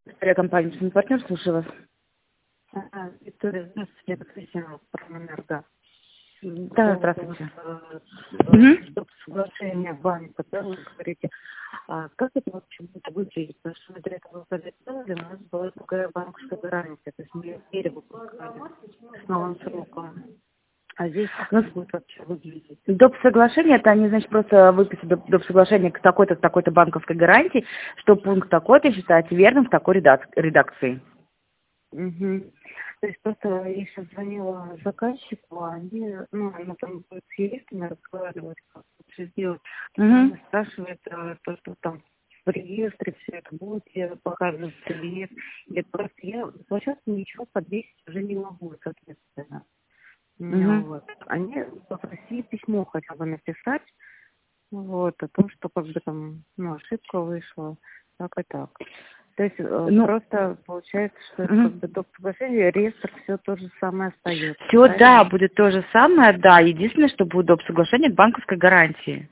Компания партнер, слушаю вас. Виктория, здравствуйте, это Кристина Промэнерго. Да, здравствуйте. Соглашение банка, да, вы говорите. Как это вообще будет выглядеть? Потому что мы до этого делали, у нас была другая банковская гарантия, то есть мы перевыпускали с новым сроком. А здесь как это будет вообще выглядеть? Доп. Соглашение, это они, значит, просто выписать доп. Соглашение к такой-то, такой-то банковской гарантии, что пункт такой-то считается верным в такой редакции. Угу. То есть просто я сейчас звонила заказчику, они, она там будет с юристами разговаривать, как лучше сделать. Она спрашивает, то, что там в реестре все это будет, я показываю реестр. Или просто я сейчас ничего подвесить уже не могу, соответственно. Вот. Они попросили письмо хотя бы написать, вот, о том, что как бы там, ошибка вышла, так и так. То есть просто получается, что это как бы доп. Соглашение, реестр, все то же самое остается. Все, да, будет то же самое, да. Единственное, что будет доп. Соглашение к банковской гарантии.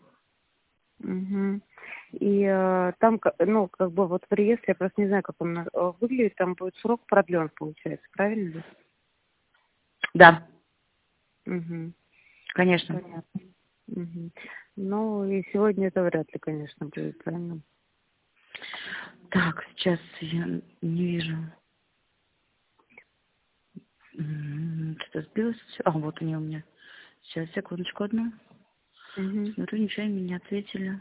И там, как бы вот в реестре, я просто не знаю, как он выглядит, там будет срок продлен, получается, правильно ли? Да, Угу. конечно. Понятно. Ну, и сегодня это вряд ли, конечно, будет, правильно? Так, сейчас я не вижу. Что-то сбилось все. Вот они у меня. Сейчас, секундочку одну. Смотрю, ничего им не ответили.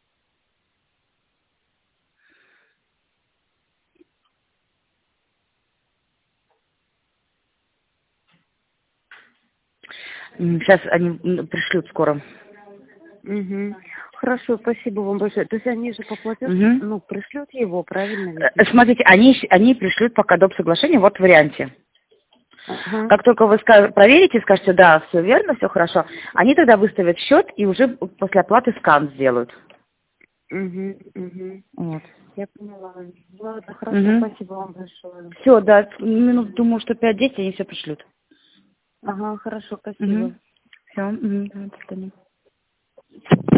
Сейчас они пришлют скоро. Хорошо, спасибо вам большое. То есть они же по платежу, пришлют его, правильно? Смотрите, они пришлют пока доп. Соглашение вот в варианте. Как только вы проверите, скажете, да, все верно, все хорошо, они тогда выставят счет и уже после оплаты скан сделают. Вот. Я поняла. Ладно, хорошо, спасибо вам большое. Все, да, минут, думаю, что 5-10 они все пришлют. Хорошо, спасибо. Все, до свидания.